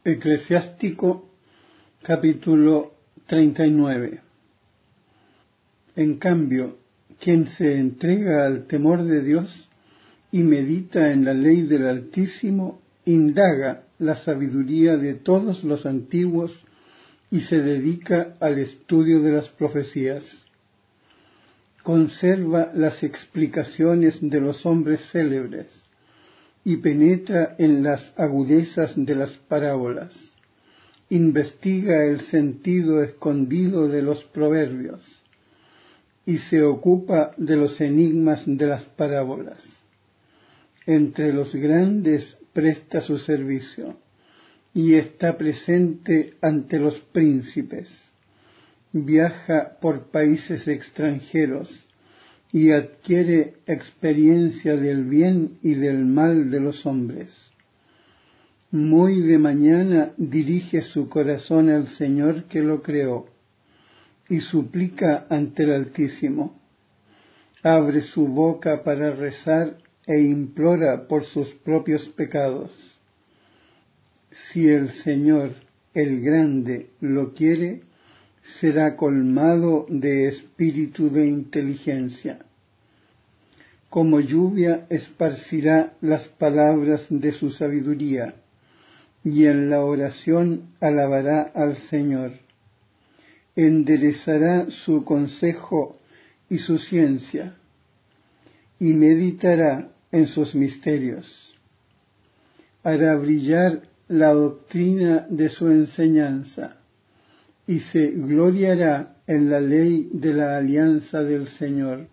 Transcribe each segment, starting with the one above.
Eclesiástico capítulo 39. En cambio, quien se entrega al temor de Dios y medita en la ley del Altísimo, indaga la sabiduría de todos los antiguos y se dedica al estudio de las profecías. Conserva las explicaciones de los hombres célebres y penetra en las agudezas de las parábolas. Investiga el sentido escondido de los proverbios y se ocupa de los enigmas de las parábolas. Entre los grandes presta su servicio y está presente ante los príncipes. Viaja por países extranjeros y adquiere experiencia del bien y del mal de los hombres. Muy de mañana dirige su corazón al Señor que lo creó y suplica ante el Altísimo. Abre su boca para rezar e implora por sus propios pecados. Si el Señor, el Grande, lo quiere, será colmado de espíritu de inteligencia. Como lluvia esparcirá las palabras de su sabiduría, y en la oración alabará al Señor. Enderezará su consejo y su ciencia, y meditará en sus misterios. Hará brillar la doctrina de su enseñanza, y se gloriará en la ley de la alianza del Señor.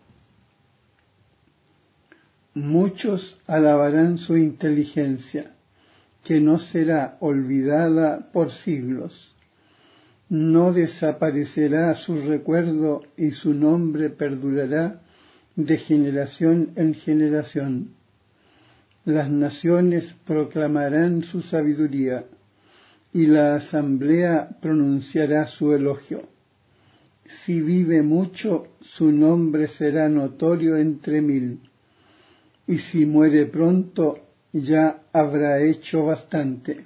Muchos alabarán su inteligencia, que no será olvidada por siglos. No desaparecerá su recuerdo y su nombre perdurará de generación en generación. Las naciones proclamarán su sabiduría y la asamblea pronunciará su elogio. Si vive mucho, su nombre será notorio entre mil, y si muere pronto, ya habrá hecho bastante.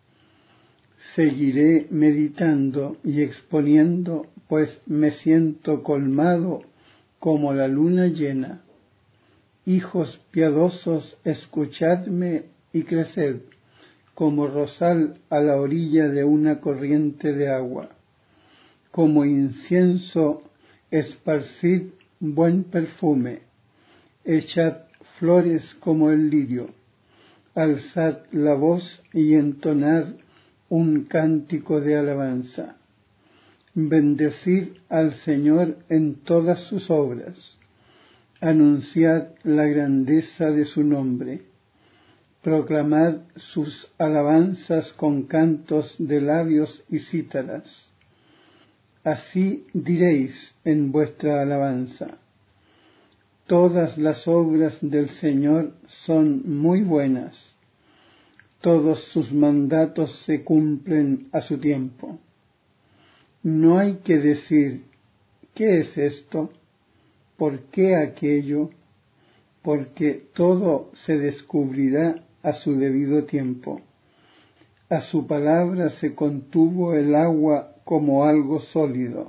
Seguiré meditando y exponiendo, pues me siento colmado como la luna llena. Hijos piadosos, escuchadme y creced, como rosal a la orilla de una corriente de agua. Como incienso, esparcid buen perfume, echad flores como el lirio, alzad la voz y entonad un cántico de alabanza. Bendecid al Señor en todas sus obras, anunciad la grandeza de su nombre, proclamad sus alabanzas con cantos de labios y cítaras. Así diréis en vuestra alabanza: todas las obras del Señor son muy buenas, todos sus mandatos se cumplen a su tiempo. No hay que decir, ¿qué es esto? ¿Por qué aquello? Porque todo se descubrirá a su debido tiempo. A su palabra se contuvo el agua como algo sólido,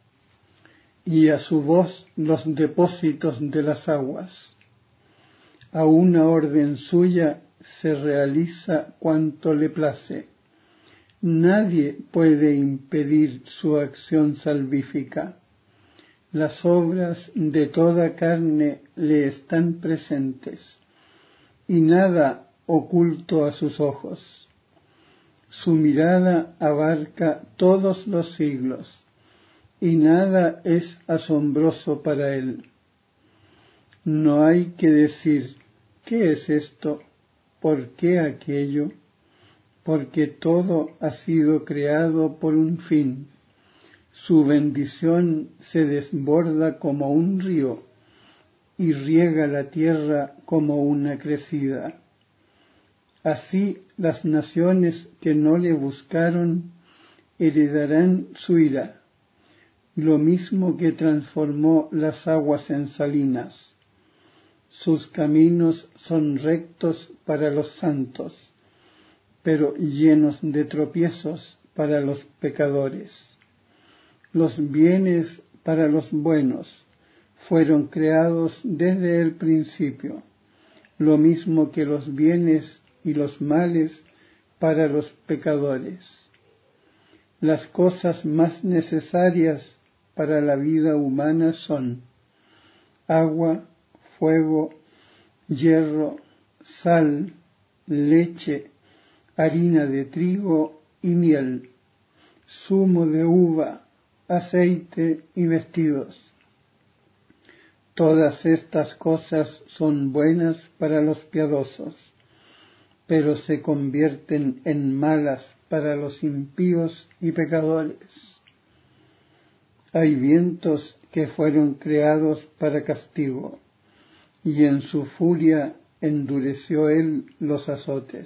y a su voz los depósitos de las aguas. A una orden suya se realiza cuanto le place. Nadie puede impedir su acción salvífica. Las obras de toda carne le están presentes, y nada oculto a sus ojos. Su mirada abarca todos los siglos, y nada es asombroso para él. No hay que decir, ¿qué es esto? ¿Por qué aquello? Porque todo ha sido creado por un fin. Su bendición se desborda como un río y riega la tierra como una crecida. Así las naciones que no le buscaron heredarán su ira, lo mismo que transformó las aguas en salinas. Sus caminos son rectos para los santos, pero llenos de tropiezos para los pecadores. Los bienes para los buenos fueron creados desde el principio, lo mismo que los bienes y los males para los pecadores. Las cosas más necesarias para la vida humana son agua, fuego, hierro, sal, leche, harina de trigo y miel, zumo de uva, aceite y vestidos. Todas estas cosas son buenas para los piadosos, pero se convierten en malas para los impíos y pecadores. Hay vientos que fueron creados para castigo, y en su furia endureció él los azotes.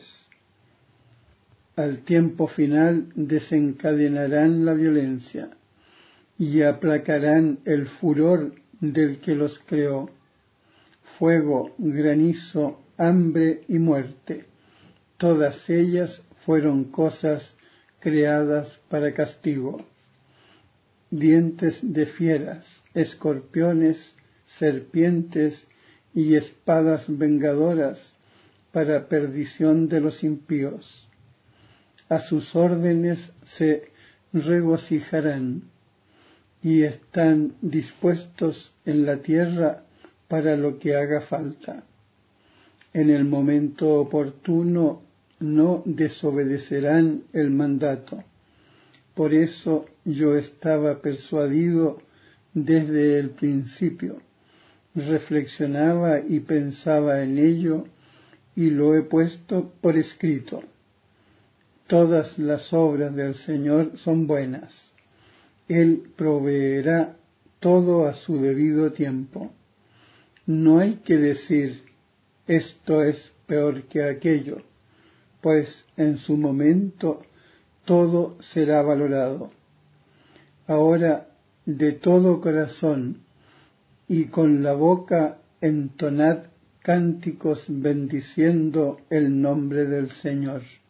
Al tiempo final desencadenarán la violencia, y aplacarán el furor del que los creó. Fuego, granizo, hambre y muerte, todas ellas fueron cosas creadas para castigo. Dientes de fieras, escorpiones, serpientes y espadas vengadoras para perdición de los impíos. A sus órdenes se regocijarán y están dispuestos en la tierra para lo que haga falta. En el momento oportuno no desobedecerán el mandato. Por eso yo estaba persuadido desde el principio, reflexionaba y pensaba en ello y lo he puesto por escrito. Todas las obras del Señor son buenas. Él proveerá todo a su debido tiempo. No hay que decir, esto es peor que aquello, pues en su momento todo será valorado. Ahora, de todo corazón y con la boca entonad cánticos bendiciendo el nombre del Señor.